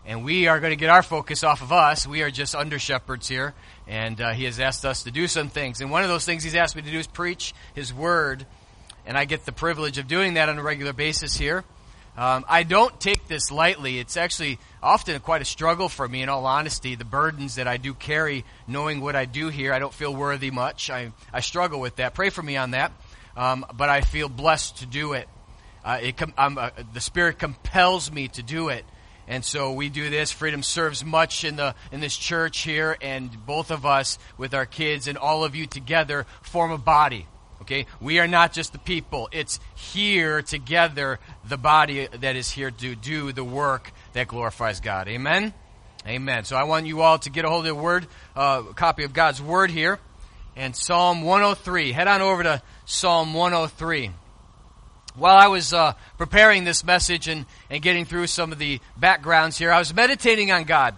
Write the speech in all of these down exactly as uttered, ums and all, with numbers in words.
And we are going to get our focus off of us. We are just under shepherds here. And uh, he has asked us to do some things. And one of those things he's asked me to do is preach his word. And I get the privilege of doing that on a regular basis here. Um, I don't take this lightly. It's actually often quite a struggle for me, in all honesty. The burdens that I do carry, knowing what I do here, I don't feel worthy much. I, I struggle with that. Pray for me on that. Um, but I feel blessed to do it. Uh, it com- I'm, uh, the Spirit compels me to do it. And so we do this. Freedom serves much in the in this church here, and both of us with our kids and all of you together form a body. Okay? We are not just the people. It's here together, the body that is here to do the work that glorifies God. Amen? Amen. So I want you all to get a hold of the word, uh, a copy of God's word here. And Psalm one oh three. Head on over to Psalm one oh three. While I was uh, preparing this message and, and getting through some of the backgrounds here, I was meditating on God.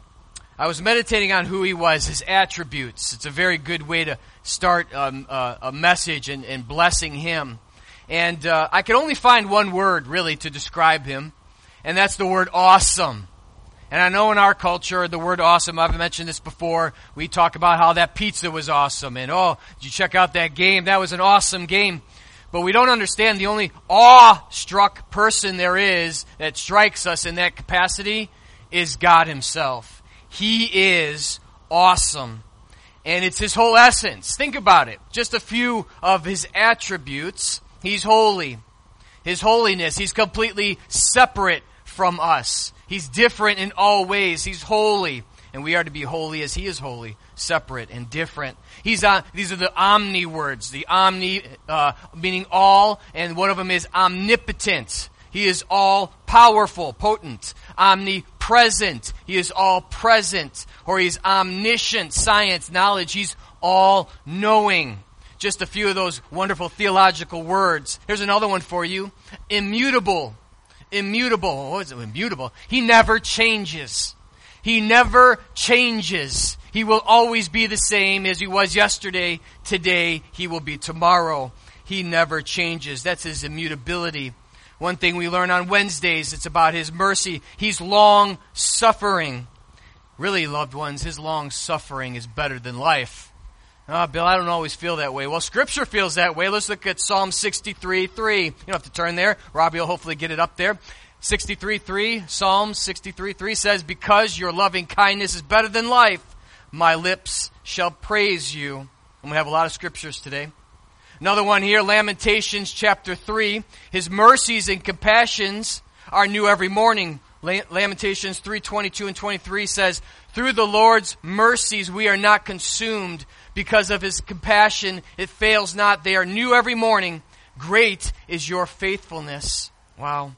I was meditating on who He was, His attributes. It's a very good way to start um, uh, a message and, and blessing Him. And uh, I could only find one word, really, to describe Him, and that's the word awesome. And I know in our culture, the word awesome, I've mentioned this before, we talk about how that pizza was awesome, and oh, did you check out that game? That was an awesome game. But we don't understand the only awe-struck person there is that strikes us in that capacity is God Himself. He is awesome. And it's His whole essence. Think about it. Just a few of His attributes. He's holy. His holiness. He's completely separate from us. He's different in all ways. He's holy. And we are to be holy as He is holy, separate and different. He's on. These are the omni words. The omni uh, meaning all, and one of them is omnipotent. He is all powerful, potent. Omnipresent. He is all present. Or He's omniscient, science, knowledge. He's all knowing. Just a few of those wonderful theological words. Here's another one for you. Immutable. Immutable. What is it? Immutable. He never changes. He never changes. He will always be the same as He was yesterday. Today, He will be tomorrow. He never changes. That's His immutability. One thing we learn on Wednesdays, it's about His mercy. He's long-suffering. Really, loved ones, His long-suffering is better than life. Oh, Bill, I don't always feel that way. Well, Scripture feels that way. Let's look at Psalm sixty-three three. You don't have to turn there. Robbie will hopefully get it up there. sixty-three three, Psalm sixty-three three says, because your loving kindness is better than life, my lips shall praise you. And we have a lot of scriptures today. Another one here, Lamentations chapter three. His mercies and compassions are new every morning. Lamentations three twenty-two and twenty-three says, through the Lord's mercies we are not consumed. Because of His compassion, it fails not. They are new every morning. Great is your faithfulness. Wow.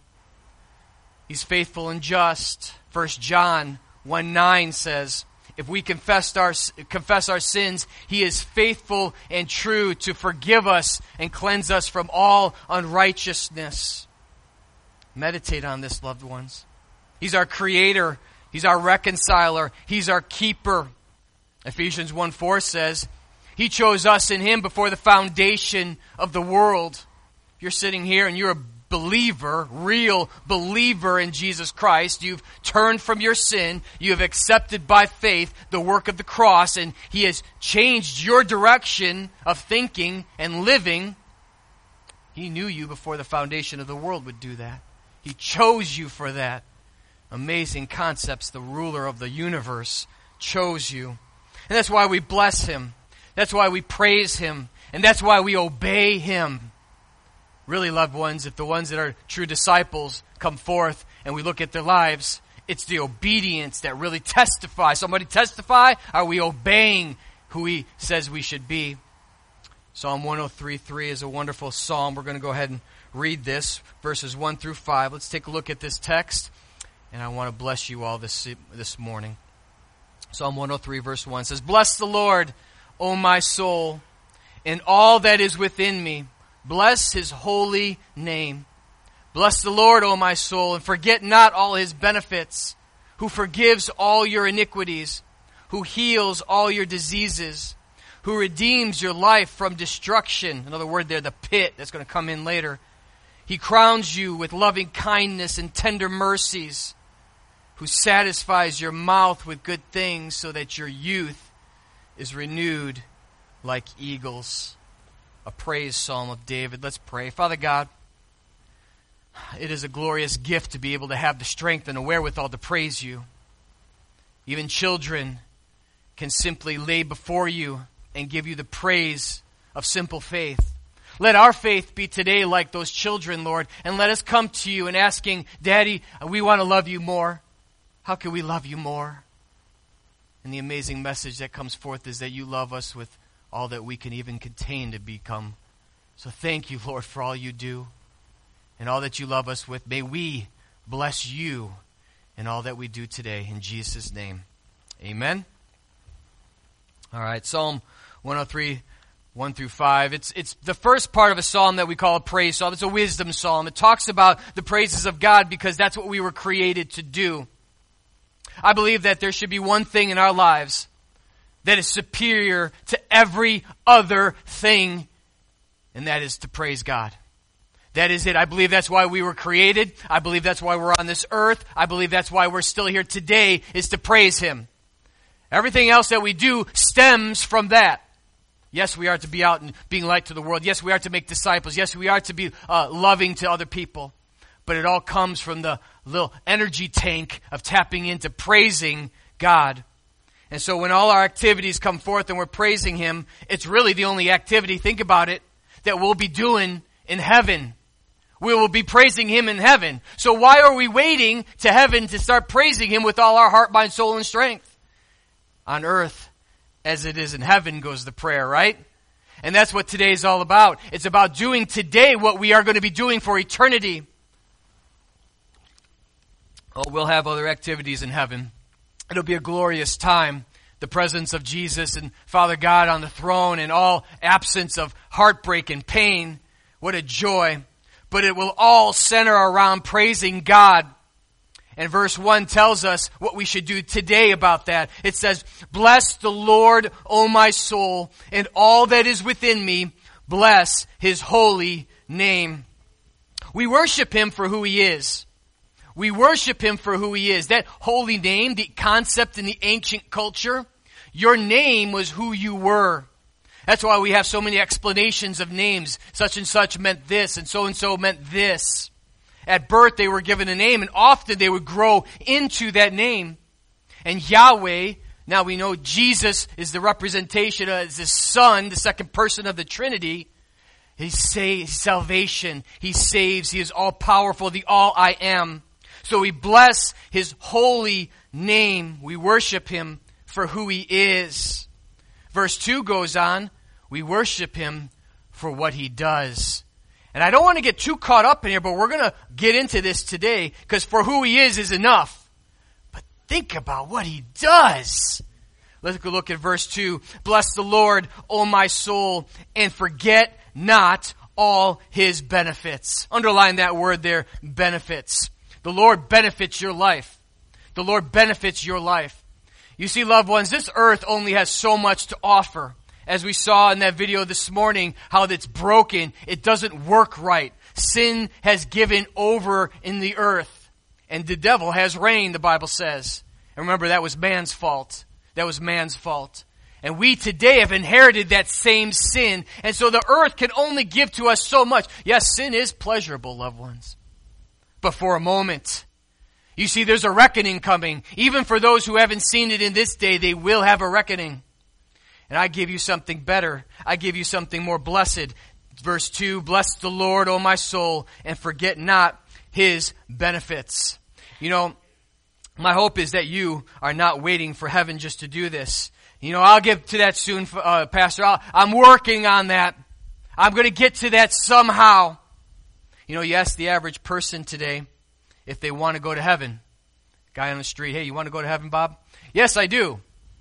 He's faithful and just. First John one nine says, if we confess our, confess our sins, He is faithful and true to forgive us and cleanse us from all unrighteousness. Meditate on this, loved ones. He's our creator. He's our reconciler. He's our keeper. Ephesians one four says, He chose us in Him before the foundation of the world. If you're sitting here and you're a believer, real believer in Jesus Christ, you've turned from your sin, you have accepted by faith the work of the cross, and He has changed your direction of thinking and living. He knew you before the foundation of the world would do that. He chose you for that. Amazing concepts. The ruler of the universe chose you. And that's why we bless Him. That's why we praise Him. And that's why we obey Him. Really, loved ones, if the ones that are true disciples come forth and we look at their lives, it's the obedience that really testifies. Somebody testify? Are we obeying who He says we should be? Psalm one oh three three is a wonderful psalm. We're going to go ahead and read this, verses one through five. Let's take a look at this text, and I want to bless you all this, this morning. Psalm one oh three verse one says, bless the Lord, O my soul, and all that is within me. Bless His holy name. Bless the Lord, O my soul, and forget not all His benefits, who forgives all your iniquities, who heals all your diseases, who redeems your life from destruction. Another word there, the pit, that's going to come in later. He crowns you with loving kindness and tender mercies. who satisfies your mouth with good things so that your youth is renewed like eagles. A praise psalm of David. Let's pray. Father God, it is a glorious gift to be able to have the strength and the wherewithal to praise you. Even children can simply lay before you and give you the praise of simple faith. Let our faith be today like those children, Lord, and let us come to you and asking, Daddy, we want to love you more. How can we love you more? And the amazing message that comes forth is that you love us with all that we can even contain to become. So thank you, Lord, for all you do and all that you love us with. May we bless you in all that we do today. In Jesus' name, amen. All right, Psalm one oh three, one through five. It's it's the first part of a psalm that we call a praise psalm. It's a wisdom psalm. It talks about the praises of God because that's what we were created to do. I believe that there should be one thing in our lives that is superior to every other thing, and that is to praise God. That is it. I believe that's why we were created. I believe that's why we're on this earth. I believe that's why we're still here today, is to praise Him. Everything else that we do stems from that. Yes, we are to be out and being light to the world. Yes, we are to make disciples. Yes, we are to be uh, loving to other people. But it all comes from the little energy tank of tapping into praising God. And so when all our activities come forth and we're praising Him, it's really the only activity, think about it, that we'll be doing in heaven. We will be praising Him in heaven. So why are we waiting to heaven to start praising Him with all our heart, mind, soul, and strength? On earth, as it is in heaven, goes the prayer, right? And that's what today is all about. It's about doing today what we are going to be doing for eternity. Oh, we'll have other activities in heaven. It'll be a glorious time. The presence of Jesus and Father God on the throne and all absence of heartbreak and pain. What a joy. But it will all center around praising God. And verse one tells us what we should do today about that. It says, "Bless the Lord, O my soul, and all that is within me. Bless His holy name." We worship Him for who He is. We worship Him for who He is. That holy name, the concept in the ancient culture, your name was who you were. That's why we have so many explanations of names. Such and such meant this, and so and so meant this. At birth, they were given a name, and often they would grow into that name. And Yahweh, now we know Jesus is the representation as the Son, the second person of the Trinity. He saves salvation. He saves. He is all-powerful, the all-I am. So we bless His holy name. We worship Him for who He is. Verse two goes on, we worship Him for what He does. And I don't want to get too caught up in here, but we're going to get into this today, because for who He is is enough. But think about what He does. Let's go look at verse two. "Bless the Lord, O my soul, and forget not all His benefits." Underline that word there, benefits. The Lord benefits your life. The Lord benefits your life. You see, loved ones, this earth only has so much to offer. As we saw in that video this morning, how it's broken. It doesn't work right. Sin has given over in the earth. And the devil has reigned, the Bible says. And remember, that was man's fault. That was man's fault. And we today have inherited that same sin. And so the earth can only give to us so much. Yes, sin is pleasurable, loved ones. But for a moment. You see, there's a reckoning coming. Even for those who haven't seen it in this day, they will have a reckoning. And I give you something better. I give you something more blessed. Verse two, "Bless the Lord, O my soul, and forget not His benefits." You know, my hope is that you are not waiting for heaven just to do this. You know, I'll get to that soon, uh, Pastor. I'll, I'm working on that. I'm going to get to that somehow. You know, you ask the average person today if they want to go to heaven. Guy on the street, "Hey, you want to go to heaven, Bob?" "Yes, I do."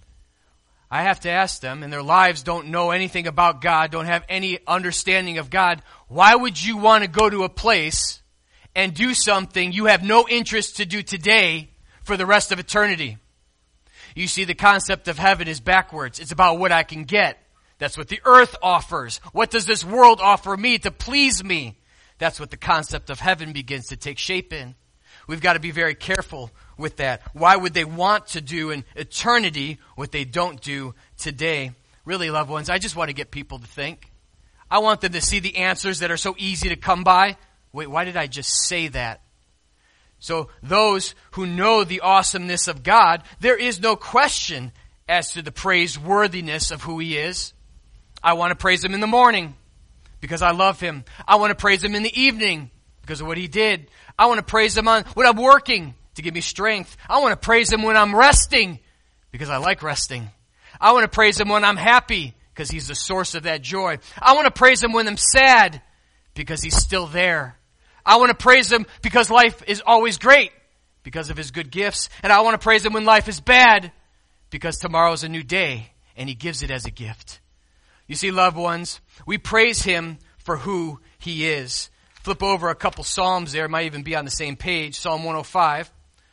I have to ask them, and their lives don't know anything about God, don't have any understanding of God. Why would you want to go to a place and do something you have no interest to do today for the rest of eternity? You see, the concept of heaven is backwards. It's about what I can get. That's what the earth offers. What does this world offer me to please me? That's what the concept of heaven begins to take shape in. We've got to be very careful with that. Why would they want to do in eternity what they don't do today? Really, loved ones, I just want to get people to think. I want them to see the answers that are so easy to come by. Wait, why did I just say that? So those who know the awesomeness of God, there is no question as to the praiseworthiness of who He is. I want to praise Him in the morning because I love Him. I want to praise Him in the evening because of what He did. I want to praise Him on when I'm working to give me strength. I want to praise Him when I'm resting because I like resting. I want to praise Him when I'm happy because He's the source of that joy. I want to praise Him when I'm sad because He's still there. I want to praise Him because life is always great because of His good gifts. And I want to praise Him when life is bad because tomorrow's a new day and He gives it as a gift. You see, loved ones, we praise Him for who He is. Flip over a couple Psalms there. It might even be on the same page. Psalm one oh five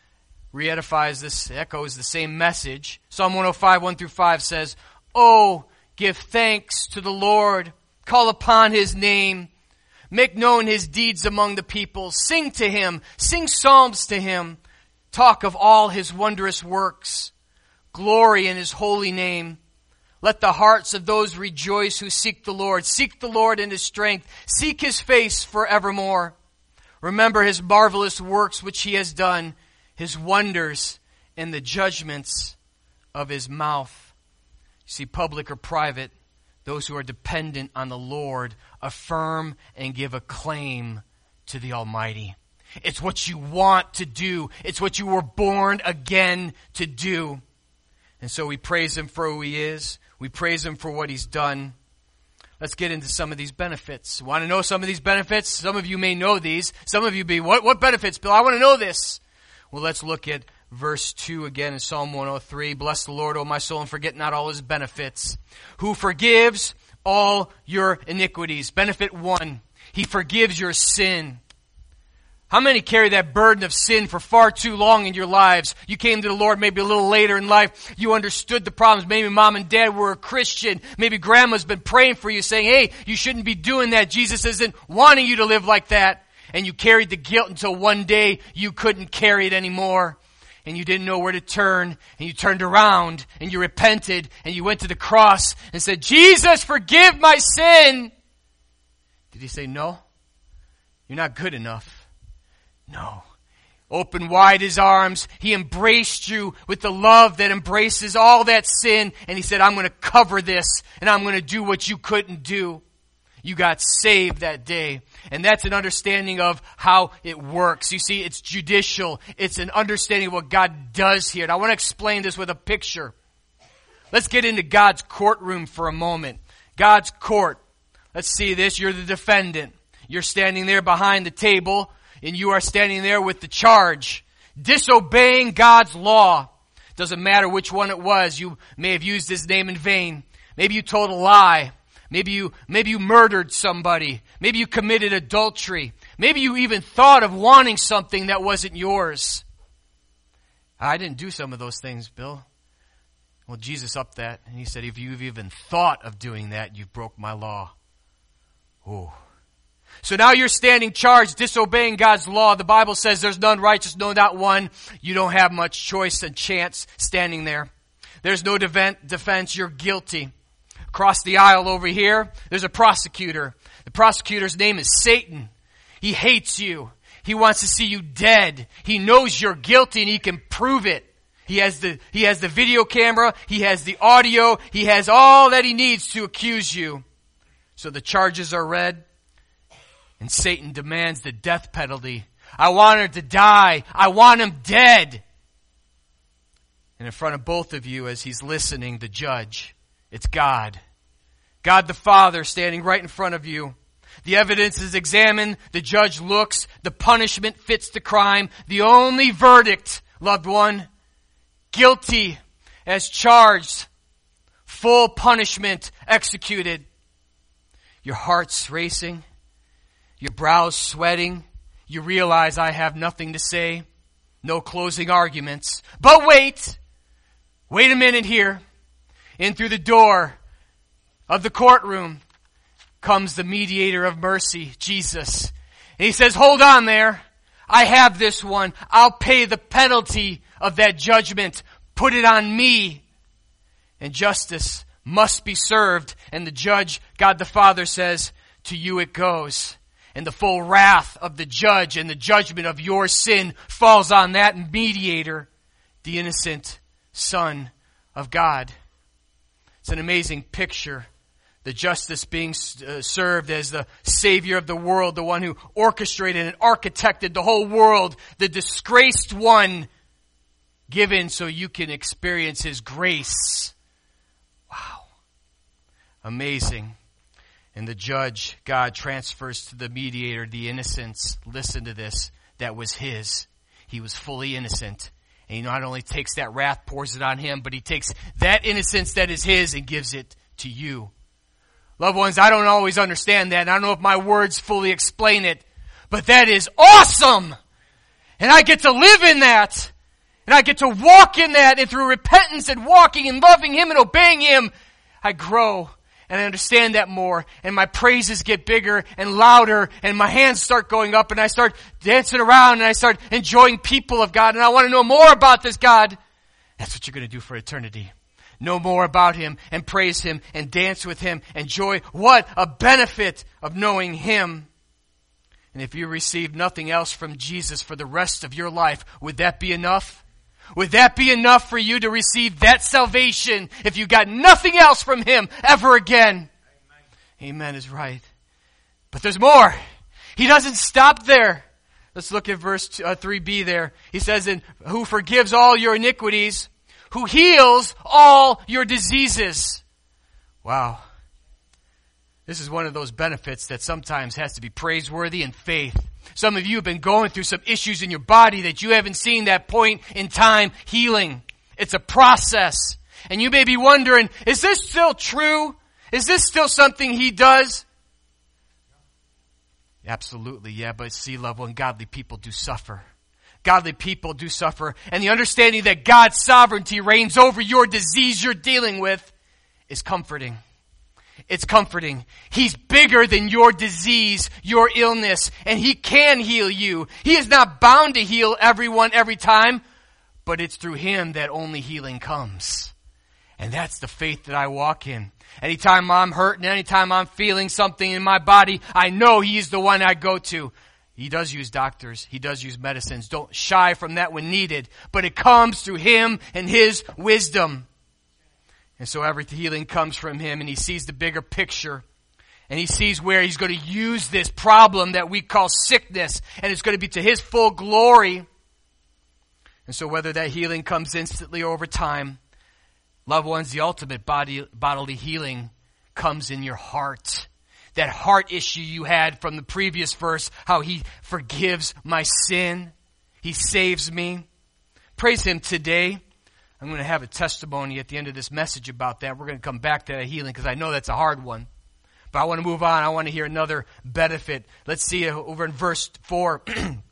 re-edifies this, echoes the same message. Psalm one oh five, one through five says, "Oh, give thanks to the Lord. Call upon His name. Make known His deeds among the people. Sing to Him. Sing psalms to Him. Talk of all His wondrous works. Glory in His holy name. Let the hearts of those rejoice who seek the Lord. Seek the Lord in His strength. Seek His face forevermore. Remember His marvelous works which He has done, His wonders and the judgments of His mouth." You see, public or private, those who are dependent on the Lord affirm and give a claim to the Almighty. It's what you want to do. It's what you were born again to do. And so we praise Him for who He is. We praise Him for what He's done. Let's get into some of these benefits. Want to know some of these benefits? Some of you may know these. Some of you be, what, what benefits, Bill? I want to know this. Well, let's look at verse two again in Psalm one oh three. "Bless the Lord, O my soul, and forget not all His benefits, who forgives all your iniquities." Benefit one, He forgives your sin. How many carry that burden of sin for far too long in your lives? You came to the Lord maybe a little later in life. You understood the problems. Maybe mom and dad were a Christian. Maybe grandma's been praying for you saying, hey, you shouldn't be doing that. Jesus isn't wanting you to live like that. And you carried the guilt until one day you couldn't carry it anymore. And you didn't know where to turn. And you turned around and you repented and you went to the cross and said, Jesus, forgive my sin. Did He say, no? You're not good enough. No. Open wide His arms. He embraced you with the love that embraces all that sin. And He said, I'm going to cover this and I'm going to do what you couldn't do. You got saved that day. And that's an understanding of how it works. You see, it's judicial. It's an understanding of what God does here. And I want to explain this with a picture. Let's get into God's courtroom for a moment. God's court. Let's see this. You're the defendant. You're standing there behind the table. And you are standing there with the charge, disobeying God's law. Doesn't matter which one it was. You may have used His name in vain. Maybe you told a lie. Maybe you, maybe you murdered somebody. Maybe you committed adultery. Maybe you even thought of wanting something that wasn't yours. I didn't do some of those things, Bill. Well, Jesus upped that. And He said, if you've even thought of doing that, you've broke my law. Oh. So now you're standing charged, disobeying God's law. The Bible says there's none righteous, no, not one. You don't have much choice and chance standing there. There's no defense. You're guilty. Across the aisle over here, there's a prosecutor. The prosecutor's name is Satan. He hates you. He wants to see you dead. He knows you're guilty and he can prove it. He has the, he has the video camera. He has the audio. He has all that he needs to accuse you. So the charges are read. And Satan demands the death penalty. I want her to die. I want him dead. And in front of both of you, as he's listening, the judge, it's God. God the Father standing right in front of you. The evidence is examined. The judge looks. The punishment fits the crime. The only verdict, loved one, guilty as charged. Full punishment executed. Your heart's racing. Your brow's sweating. You realize I have nothing to say. No closing arguments. But wait. Wait a minute here. In through the door of the courtroom comes the mediator of mercy, Jesus. And He says, hold on there. I have this one. I'll pay the penalty of that judgment. Put it on me. And justice must be served. And the judge, God the Father, says, to you it goes. And the full wrath of the judge and the judgment of your sin falls on that mediator, the innocent Son of God. It's an amazing picture. The justice being uh, served as the Savior of the world, the one who orchestrated and architected the whole world, the disgraced one given so you can experience His grace. Wow. Amazing. And the judge, God, transfers to the mediator the innocence, listen to this, that was His. He was fully innocent. And He not only takes that wrath, pours it on Him, but He takes that innocence that is His and gives it to you. Loved ones, I don't always understand that, and I don't know if my words fully explain it, but that is awesome! And I get to live in that, and I get to walk in that, and through repentance and walking and loving Him and obeying Him, I grow, and I understand that more, and my praises get bigger and louder, and my hands start going up, and I start dancing around, and I start enjoying people of God, and I want to know more about this God. That's what you're going to do for eternity. Know more about Him and praise Him and dance with Him. Enjoy what a benefit of knowing Him. And if you receive nothing else from Jesus for the rest of your life, would that be enough? Would that be enough for you to receive that salvation if you got nothing else from Him ever again? Amen, Amen is right. But there's more. He doesn't stop there. Let's look at verse uh, three b there. He says, "And who forgives all your iniquities, who heals all your diseases." Wow. This is one of those benefits that sometimes has to be praiseworthy in faith. Some of you have been going through some issues in your body that you haven't seen that point in time healing. It's a process. And you may be wondering, is this still true? Is this still something He does? Absolutely, yeah, but see, loved one, godly people do suffer. Godly people do suffer. And the understanding that God's sovereignty reigns over your disease you're dealing with is comforting. It's comforting. He's bigger than your disease, your illness, and He can heal you. He is not bound to heal everyone every time, but it's through Him that only healing comes. And that's the faith that I walk in. Anytime I'm hurting, anytime I'm feeling something in my body, I know He's the one I go to. He does use doctors. He does use medicines. Don't shy from that when needed. But it comes through Him and His wisdom. And so every healing comes from Him, and He sees the bigger picture. And He sees where He's going to use this problem that we call sickness. And it's going to be to His full glory. And so whether that healing comes instantly or over time, loved ones, the ultimate body, bodily healing comes in your heart. That heart issue you had from the previous verse, how He forgives my sin. He saves me. Praise Him today. I'm going to have a testimony at the end of this message about that. We're going to come back to that healing because I know that's a hard one. But I want to move on. I want to hear another benefit. Let's see it over in verse four.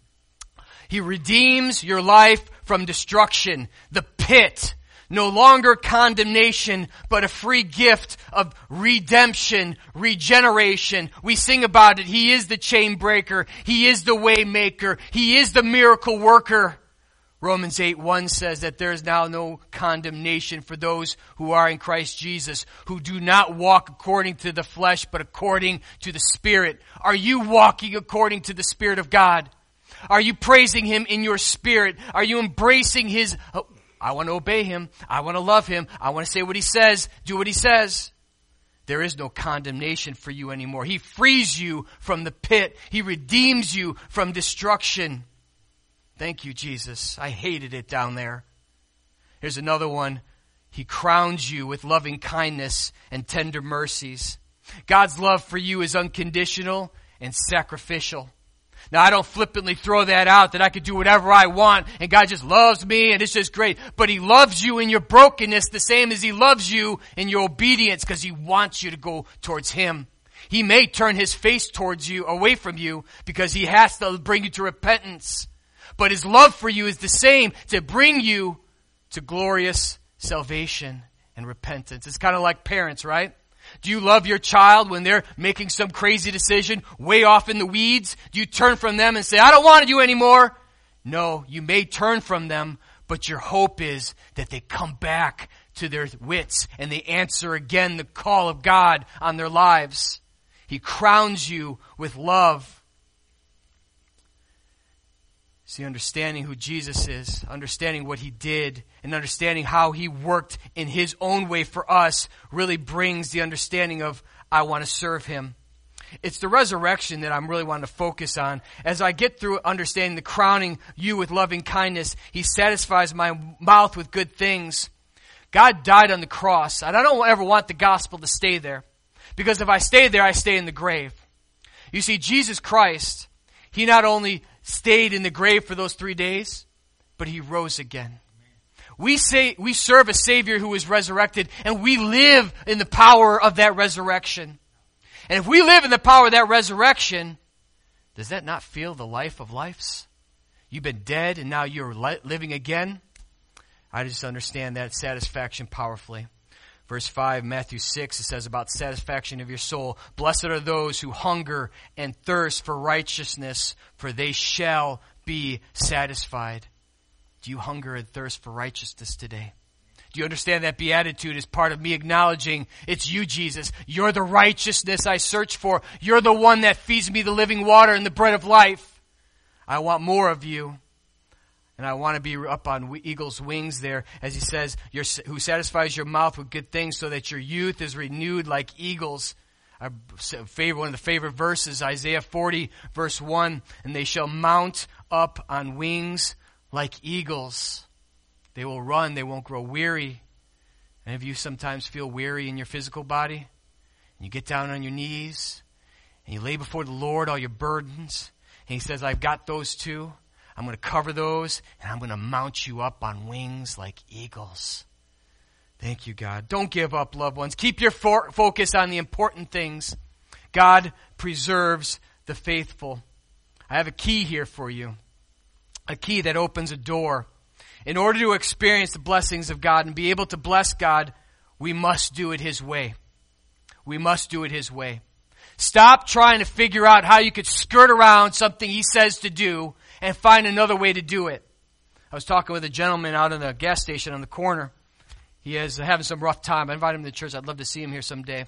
He redeems your life from destruction, the pit. No longer condemnation, but a free gift of redemption, regeneration. We sing about it. He is the chain breaker. He is the way maker. He is the miracle worker. Romans eight one says that there is now no condemnation for those who are in Christ Jesus, who do not walk according to the flesh, but according to the Spirit. Are you walking according to the Spirit of God? Are you praising Him in your spirit? Are you embracing His... Oh, I want to obey Him. I want to love Him. I want to say what He says, do what He says. There is no condemnation for you anymore. He frees you from the pit. He redeems you from destruction. Thank you, Jesus. I hated it down there. Here's another one. He crowns you with loving kindness and tender mercies. God's love for you is unconditional and sacrificial. Now, I don't flippantly throw that out that I could do whatever I want and God just loves me and it's just great. But He loves you in your brokenness the same as He loves you in your obedience because He wants you to go towards Him. He may turn His face towards you, away from you, because He has to bring you to repentance. But His love for you is the same, to bring you to glorious salvation and repentance. It's kind of like parents, right? Do you love your child when they're making some crazy decision way off in the weeds? Do you turn from them and say, I don't want you anymore? No, you may turn from them, but your hope is that they come back to their wits and they answer again the call of God on their lives. He crowns you with love. See, understanding who Jesus is, understanding what He did, and understanding how He worked in His own way for us really brings the understanding of, I want to serve Him. It's the resurrection that I'm really wanting to focus on. As I get through understanding the crowning you with loving kindness, He satisfies my mouth with good things. God died on the cross, and I don't ever want the gospel to stay there. Because if I stay there, I stay in the grave. You see, Jesus Christ, He not only stayed in the grave for those three days, but He rose again. We say we serve a Savior who is resurrected, and we live in the power of that resurrection. And if we live in the power of that resurrection, does that not feel the life of lives? You've been dead, and now you're li- living again. I just understand that satisfaction powerfully. Verse five, Matthew six, it says about satisfaction of your soul. Blessed are those who hunger and thirst for righteousness, for they shall be satisfied. Do you hunger and thirst for righteousness today? Do you understand that beatitude is part of me acknowledging it's you, Jesus. You're the righteousness I search for. You're the one that feeds me the living water and the bread of life. I want more of you. And I want to be up on eagle's wings there, as He says, who satisfies your mouth with good things so that your youth is renewed like eagles. Our favorite, one of the favorite verses, Isaiah forty, verse one, and they shall mount up on wings like eagles. They will run, they won't grow weary. And if you sometimes feel weary in your physical body, and you get down on your knees, and you lay before the Lord all your burdens, and He says, I've got those too. I'm going to cover those, and I'm going to mount you up on wings like eagles. Thank you, God. Don't give up, loved ones. Keep your fo- focus on the important things. God preserves the faithful. I have a key here for you, a key that opens a door. In order to experience the blessings of God and be able to bless God, we must do it His way. We must do it His way. Stop trying to figure out how you could skirt around something He says to do and find another way to do it. I was talking with a gentleman out in the gas station on the corner. He is having some rough time. I invited him to church. I'd love to see him here someday.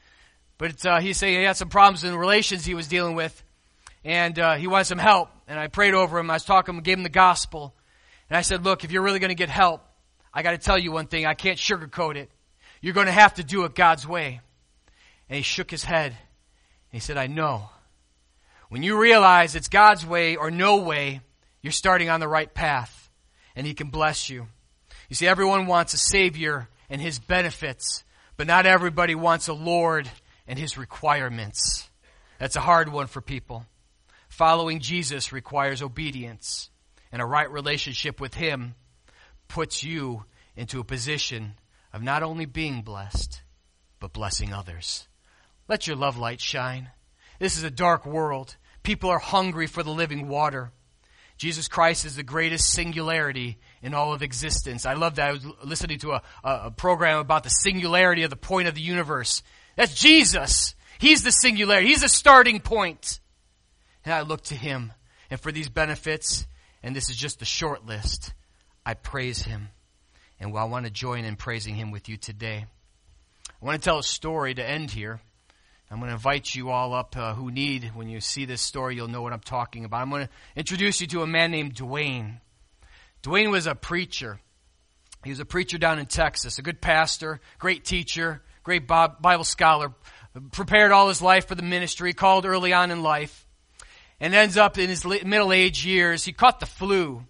But uh, he's saying he had some problems in relations he was dealing with, and uh, he wanted some help. And I prayed over him. I was talking, gave him the gospel. And I said, look, if you're really going to get help, I got to tell you one thing. I can't sugarcoat it. You're going to have to do it God's way. And he shook his head. And he said, I know. When you realize it's God's way or no way, you're starting on the right path, and He can bless you. You see, everyone wants a Savior and His benefits, but not everybody wants a Lord and His requirements. That's a hard one for people. Following Jesus requires obedience, and a right relationship with Him puts you into a position of not only being blessed, but blessing others. Let your love light shine. This is a dark world. People are hungry for the living water. Jesus Christ is the greatest singularity in all of existence. I love that. I was listening to a, a program about the singularity of the point of the universe. That's Jesus. He's the singularity. He's the starting point. And I look to Him. And for these benefits, and this is just the short list, I praise Him. And I want to join in praising Him with you today. I want to tell a story to end here. I'm going to invite you all up uh, who need, when you see this story, you'll know what I'm talking about. I'm going to introduce you to a man named Dwayne. Dwayne was a preacher. He was a preacher down in Texas, a good pastor, great teacher, great Bible scholar, prepared all his life for the ministry, called early on in life, and ends up in his middle-aged years, he caught the flu.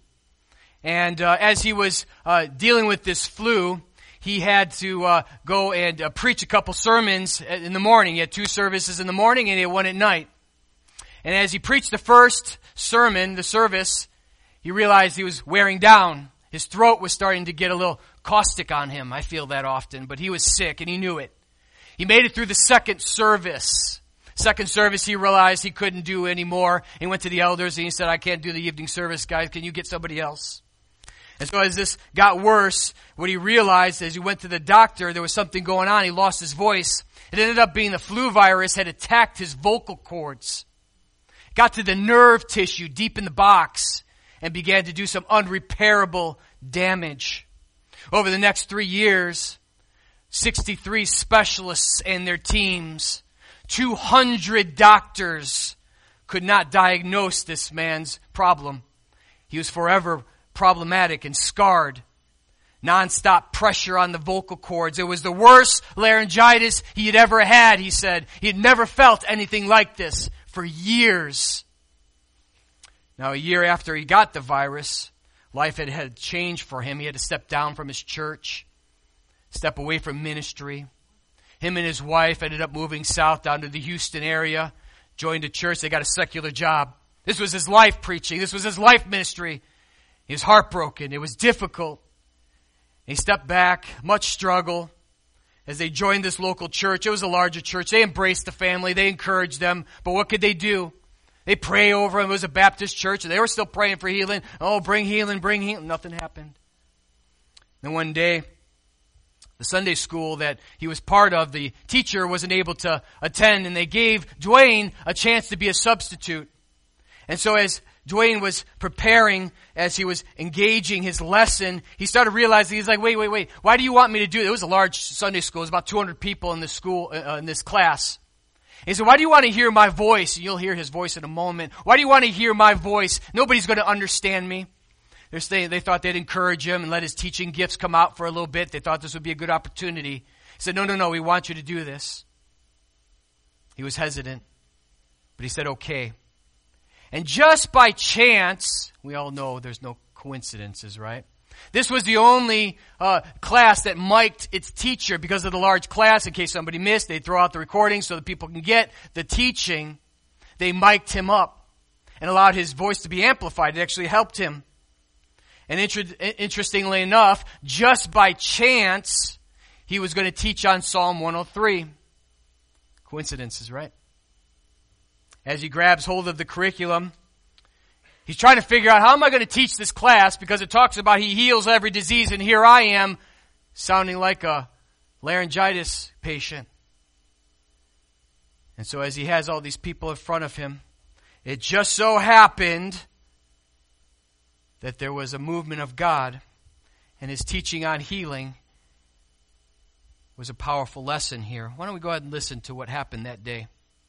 And uh, as he was uh, dealing with this flu, he had to uh, go and uh, preach a couple sermons in the morning. He had two services in the morning and he had one at night. And as he preached the first sermon, the service, he realized he was wearing down. His throat was starting to get a little caustic on him. I feel that often, but he was sick and he knew it. He made it through the second service. Second service, he realized he couldn't do anymore. He went to the elders and he said, I can't do the evening service, guys. Can you get somebody else? And so as this got worse, what he realized as he went to the doctor, there was something going on. He lost his voice. It ended up being the flu virus had attacked his vocal cords. Got to the nerve tissue deep in the box and began to do some unrepairable damage. Over the next three years, sixty-three specialists and their teams, two hundred doctors could not diagnose this man's problem. He was forever problematic and scarred. Non-stop pressure on the vocal cords. It was the worst laryngitis he had ever had, he said. He had never felt anything like this for years. Now, a year after he got the virus, life had, had changed for him. He had to step down from his church, step away from ministry. Him and his wife ended up moving south down to the Houston area, joined a church. They got a secular job. This was his life preaching. This was his life ministry. He was heartbroken. It was difficult. He stepped back, much struggle, as they joined this local church. It was a larger church. They embraced the family. They encouraged them. But what could they do? They pray over him. It was a Baptist church. And they were still praying for healing. Oh, bring healing, bring healing. Nothing happened. Then one day, the Sunday school that he was part of, the teacher wasn't able to attend. And they gave Dwayne a chance to be a substitute. And so as Dwayne was preparing, as he was engaging his lesson, he started realizing, he's like, wait, wait, wait, why do you want me to do it? It was a large Sunday school. It was about two hundred people in this school, uh, in this class. He said, why do you want to hear my voice? And you'll hear his voice in a moment. Why do you want to hear my voice? Nobody's going to understand me. They're saying, they thought they'd encourage him and let his teaching gifts come out for a little bit. They thought this would be a good opportunity. He said, no, no, no, we want you to do this. He was hesitant, but he said, okay. And just by chance, we all know there's no coincidences, right? This was the only uh, class that mic'd its teacher because of the large class. In case somebody missed, they'd throw out the recording so that people can get the teaching. They mic'd him up and allowed his voice to be amplified. It actually helped him. And inter- interestingly enough, just by chance, he was going to teach on Psalm one oh three. Coincidences, right? As he grabs hold of the curriculum, he's trying to figure out, how am I going to teach this class? Because it talks about he heals every disease, and here I am sounding like a laryngitis patient. And so as he has all these people in front of him, it just so happened that there was a movement of God, and his teaching on healing was a powerful lesson here. Why don't we go ahead and listen to what happened that day?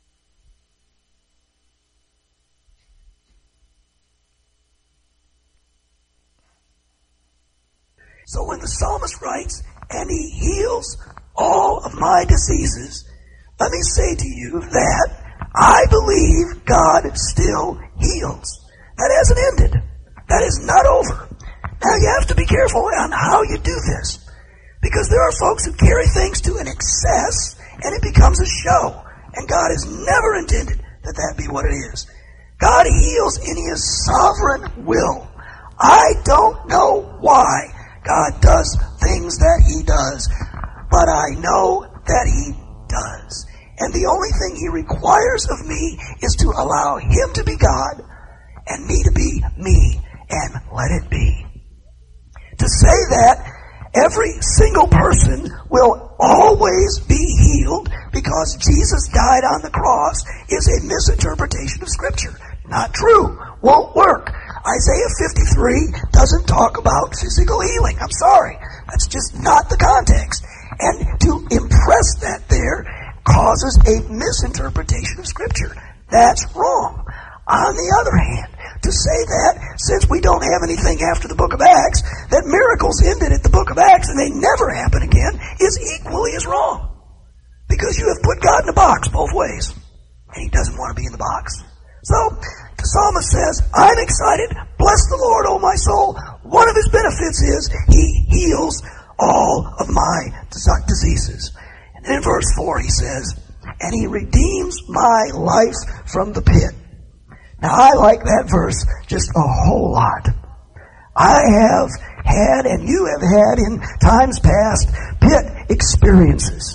So when the psalmist writes, and he heals all of my diseases, let me say to you that I believe God still heals. That hasn't ended. That is not over. Now you have to be careful on how you do this, because there are folks who carry things to an excess and it becomes a show. And God has never intended that that be what it is. God heals in His sovereign will. I don't know why God does things that He does, but I know that He does. And the only thing He requires of me is to allow Him to be God and me to be me, and let it be. To say that every single person will always be healed because Jesus died on the cross is a misinterpretation of Scripture. Not true. Won't work. Isaiah fifty-three doesn't talk about physical healing. I'm sorry. That's just not the context. And to impress that there causes a misinterpretation of Scripture. That's wrong. On the other hand, to say that, since we don't have anything after the book of Acts, that miracles ended at the book of Acts and they never happen again, is equally as wrong. Because you have put God in a box both ways. And He doesn't want to be in the box. So, the psalmist says, I'm excited. Bless the Lord, O my soul. One of His benefits is He heals all of my diseases. And then in verse four he says, and He redeems my life from the pit. Now I like that verse just a whole lot. I have had, and you have had in times past, pit experiences.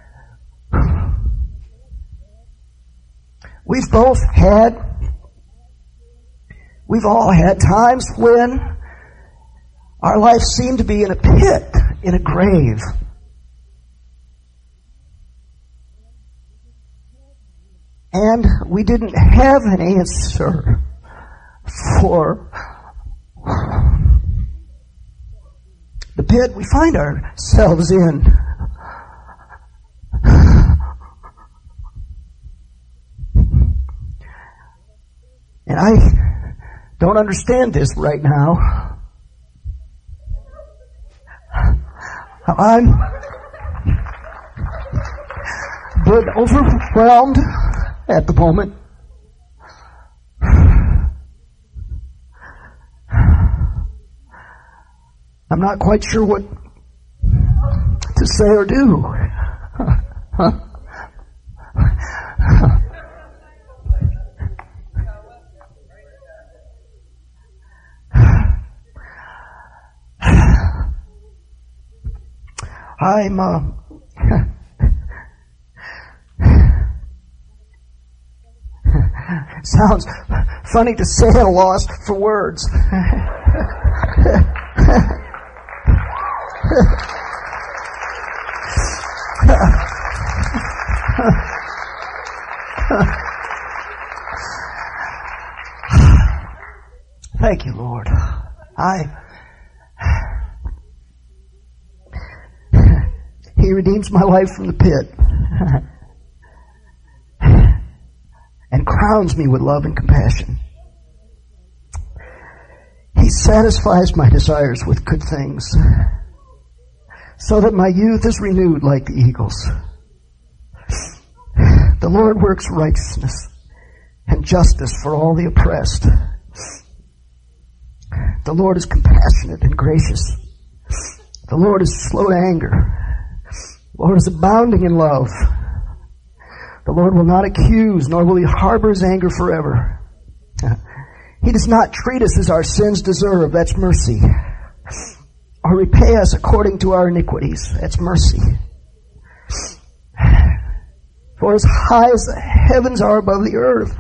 We've both had, we've all had times when Our life seemed to be in a pit, in a grave. And we didn't have an answer for the pit we find ourselves in. And I don't understand this right now. I'm but overwhelmed at the moment. I'm not quite sure what to say or do. I'm, uh, sounds funny to say, at a loss for words. Thank you, Lord. I He redeems my life from the pit and crowns me with love and compassion. He satisfies my desires with good things so that my youth is renewed like the eagles. The Lord works righteousness and justice for all the oppressed. The Lord is compassionate and gracious. The Lord is slow to anger. The Lord is abounding in love. The Lord will not accuse, nor will He harbor His anger forever. He does not treat us as our sins deserve. That's mercy. Or repay us according to our iniquities. That's mercy. For as high as the heavens are above the earth,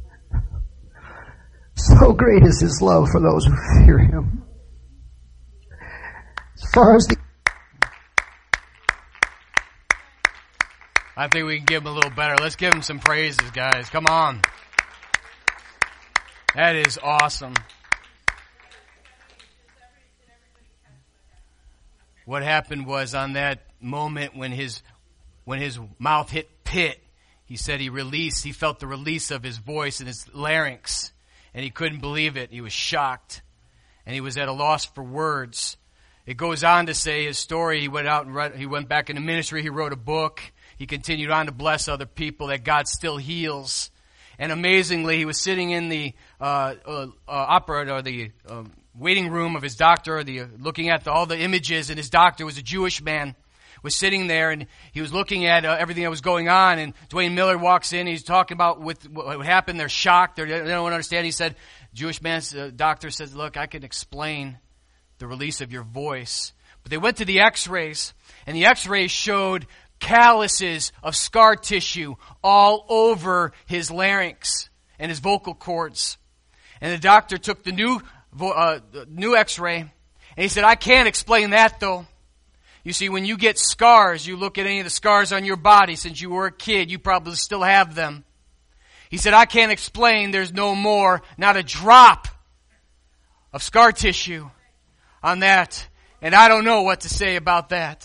so great is His love for those who fear Him. As far as the I think we can give him a little better. Let's give him some praises, guys. Come on. That is awesome. What happened was, on that moment when his when his mouth hit pit, he said he released, he felt the release of his voice and his larynx, and he couldn't believe it. He was shocked, and he was at a loss for words. It goes on to say his story. He went out and read, he went back into ministry. He wrote a book. He continued on to bless other people, that God still heals. And amazingly, he was sitting in the uh, uh, uh, opera or the uh, waiting room of his doctor, the, uh, looking at the, all the images, and his doctor was a Jewish man, was sitting there, and he was looking at uh, everything that was going on. And Dwayne Miller walks in. He's talking about with what happened. They're shocked. They're, they don't understand. He said, Jewish man's uh, doctor says, look, I can explain the release of your voice. But they went to the x-rays, and the x-rays showed calluses of scar tissue all over his larynx and his vocal cords. And the doctor took the new uh, new x-ray, and he said, I can't explain that though. You see, when you get scars, you look at any of the scars on your body since you were a kid, you probably still have them. He said, I can't explain, there's no more, not a drop of scar tissue on that. And I don't know what to say about that.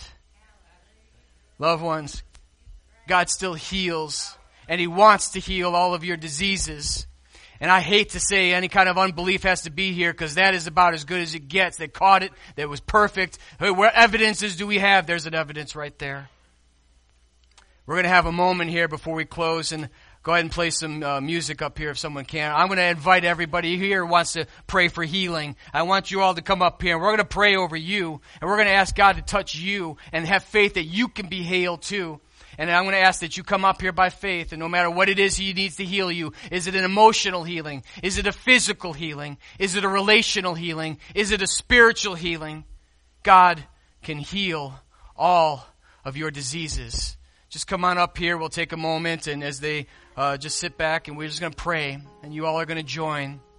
Loved ones, God still heals, and He wants to heal all of your diseases. And I hate to say any kind of unbelief has to be here, because that is about as good as it gets. They caught it. That was perfect. Where evidences do we have? There's an evidence right there. We're going to have a moment here before we close, and go ahead and play some uh, music up here if someone can. I'm going to invite everybody here who wants to pray for healing. I want you all to come up here, and we're going to pray over you, and we're going to ask God to touch you and have faith that you can be healed too. And I'm going to ask that you come up here by faith, and no matter what it is He needs to heal you, is it an emotional healing? Is it a physical healing? Is it a relational healing? Is it a spiritual healing? God can heal all of your diseases. Just come on up here. We'll take a moment, and as they uh, just sit back, and we're just going to pray, and you all are going to join.